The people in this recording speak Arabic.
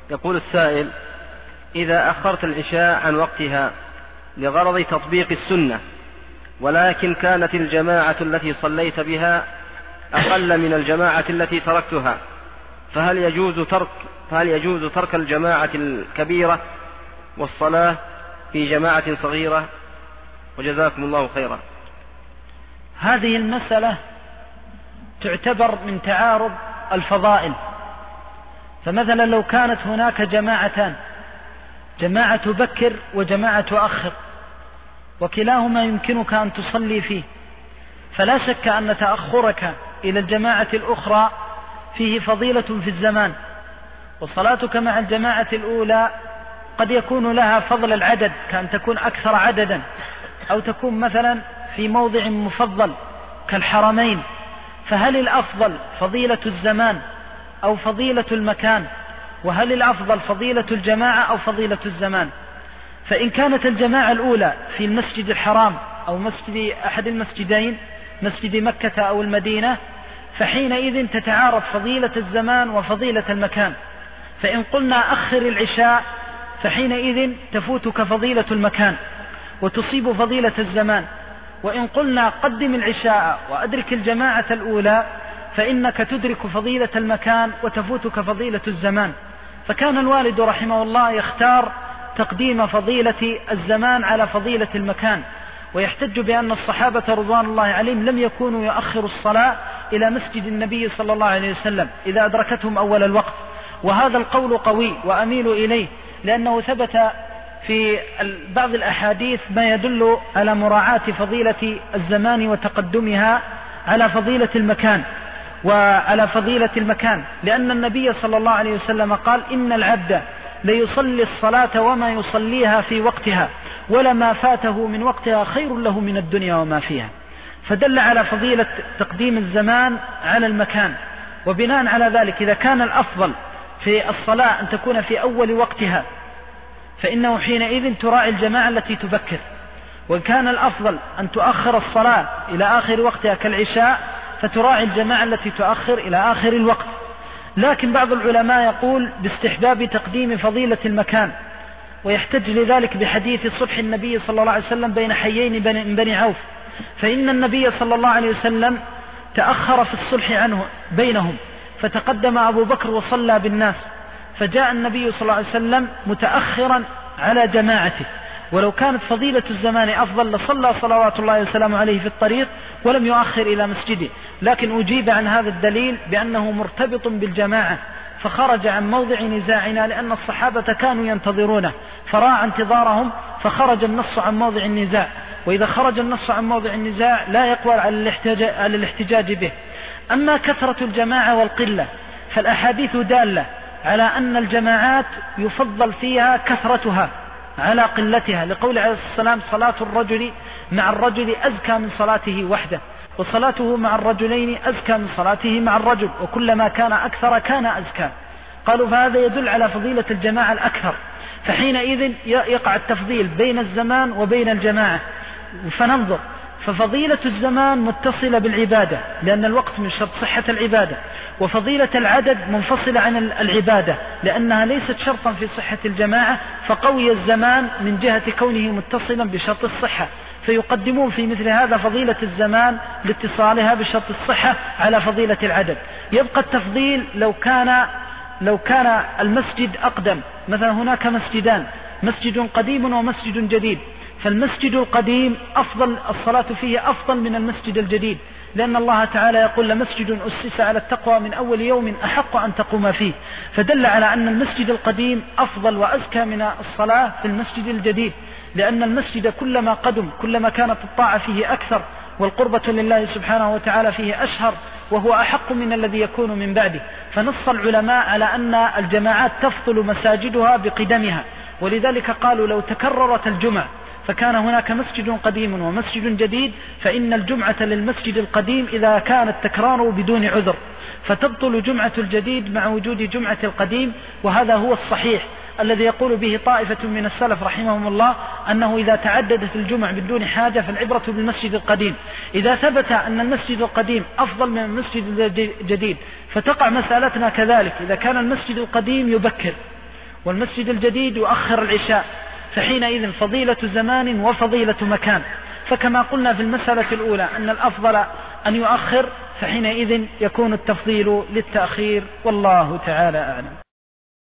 يقول السائل: إذا أخرت العشاء عن وقتها لغرض تطبيق السنة، ولكن كانت الجماعة التي صليت بها أقل من الجماعة التي تركتها، فهل يجوز ترك الجماعة الكبيرة والصلاة في جماعة صغيرة؟ وجزاكم الله خيرا. هذه المسألة تعتبر من تعارض الفضائل. فمثلا لو كانت هناك جماعتان، جماعة تبكر وجماعة تؤخر، وكلاهما يمكنك أن تصلي فيه، فلا شك أن تأخرك إلى الجماعة الأخرى فيه فضيلة في الزمان، وصلاتك مع الجماعة الأولى قد يكون لها فضل العدد، كأن تكون أكثر عددا، أو تكون مثلا في موضع مفضل كالحرمين. فهل الأفضل فضيلة الزمان أو فضيلة المكان؟ وهل الأفضل فضيلة الجماعة أو فضيلة الزمان؟ فإن كانت الجماعة الأولى في المسجد الحرام أو مسجد أحد المسجدين، مسجد مكة أو المدينة، فحينئذ تتعارض فضيلة الزمان وفضيلة المكان. فإن قلنا أخر العشاء فحينئذ تفوتك فضيلة المكان وتصيب فضيلة الزمان، وإن قلنا قدم العشاء وأدرك الجماعة الأولى فإنك تدرك فضيلة المكان وتفوتك فضيلة الزمان. فكان الوالد رحمه الله يختار تقديم فضيلة الزمان على فضيلة المكان، ويحتج بأن الصحابة رضوان الله عليهم لم يكونوا يؤخروا الصلاة إلى مسجد النبي صلى الله عليه وسلم إذا أدركتهم أول الوقت. وهذا القول قوي وأميل إليه، لأنه ثبت في بعض الأحاديث ما يدل على مراعاة فضيلة الزمان وتقدمها على فضيلة المكان لأن النبي صلى الله عليه وسلم قال: إن العبد ليصلي الصلاة وما يصليها في وقتها، ولما فاته من وقتها خير له من الدنيا وما فيها. فدل على فضيلة تقديم الزمان على المكان. وبناء على ذلك إذا كان الأفضل في الصلاة أن تكون في أول وقتها فإنه حينئذ تراعي الجماعة التي تبكر، وإن كان الأفضل أن تؤخر الصلاة إلى آخر وقتها كالعشاء فتراعي الجماعة التي تؤخر إلى آخر الوقت. لكن بعض العلماء يقول باستحباب تقديم فضيلة المكان، ويحتج لذلك بحديث صلح النبي صلى الله عليه وسلم بين حيين من بني عوف، فإن النبي صلى الله عليه وسلم تأخر في الصلح عنه بينهم، فتقدم أبو بكر وصلى بالناس، فجاء النبي صلى الله عليه وسلم متأخرا على جماعته. ولو كانت فضيلة الزمان أفضل لصلى صلوات الله وسلامه عليه في الطريق ولم يؤخر إلى مسجده، لكن أجيب عن هذا الدليل بأنه مرتبط بالجماعة، فخرج عن موضع نزاعنا لأن الصحابة كانوا ينتظرونه فراعى انتظارهم، فخرج النص عن موضع النزاع. وإذا خرج النص عن موضع النزاع لا يقوى على الاحتجاج به. أما كثرة الجماعة والقلة فالأحاديث دالة على أن الجماعات يفضل فيها كثرتها على قلتها، لقول عليه السلام: صلاة الرجل مع الرجل أزكى من صلاته وحده، وصلاته مع الرجلين أزكى من صلاته مع الرجل، وكلما كان أكثر كان أزكى. قالوا فهذا يدل على فضيلة الجماعة الأكثر، فحينئذ يقع التفضيل بين الزمان وبين الجماعة. فننظر، ففضيلة الزمان متصلة بالعبادة لأن الوقت من شرط صحة العبادة، وفضيلة العدد منفصلة عن العبادة لأنها ليست شرطا في صحة الجماعة، فقوي الزمان من جهة كونه متصلا بشرط الصحة، فيقدمون في مثل هذا فضيلة الزمان لاتصالها بشرط الصحة على فضيلة العدد. يبقى التفضيل لو كان المسجد أقدم، مثلا هناك مسجدان، مسجد قديم ومسجد جديد، فالمسجد القديم أفضل الصلاة فيه أفضل من المسجد الجديد، لأن الله تعالى يقول: لمسجد أسس على التقوى من أول يوم أحق أن تقوم فيه. فدل على أن المسجد القديم أفضل وأزكى من الصلاة في المسجد الجديد، لأن المسجد كلما قدم كلما كانت الطاعة فيه أكثر والقربة لله سبحانه وتعالى فيه أشهر، وهو أحق من الذي يكون من بعده. فنص العلماء على أن الجماعات تفضل مساجدها بقدمها، ولذلك قالوا: لو تكررت الجمع فكان هناك مسجد قديم ومسجد جديد فإن الجمعة للمسجد القديم إذا كان التكرار بدون عذر، فتبطل جمعة الجديد مع وجود جمعة القديم. وهذا هو الصحيح الذي يقول به طائفة من السلف رحمهم الله، أنه إذا تعددت الجمع بدون حاجة فالعبرة بالمسجد القديم. إذا ثبت أن المسجد القديم أفضل من المسجد الجديد فتقع مسألتنا كذلك، إذا كان المسجد القديم يبكر والمسجد الجديد يؤخر العشاء، فحينئذ فضيلة زمان وفضيلة مكان. فكما قلنا في المسألة الأولى أن الأفضل أن يؤخر، فحينئذ يكون التفضيل للتأخير، والله تعالى أعلم.